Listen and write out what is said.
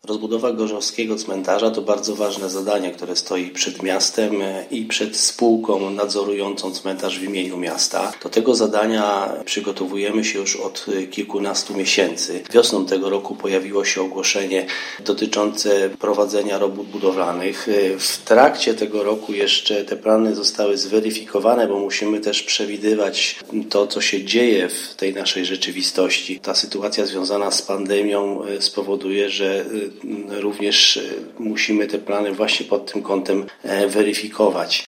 Rozbudowa Gorzowskiego Cmentarza to bardzo ważne zadanie, które stoi przed miastem i przed spółką nadzorującą cmentarz w imieniu miasta. Do tego zadania przygotowujemy się już od kilkunastu miesięcy. Wiosną tego roku pojawiło się ogłoszenie dotyczące prowadzenia robót budowlanych. W trakcie tego roku jeszcze te plany zostały zweryfikowane, bo musimy też przewidywać to, co się dzieje w tej naszej rzeczywistości. Ta sytuacja związana z pandemią spowoduje, że również musimy te plany właśnie pod tym kątem weryfikować.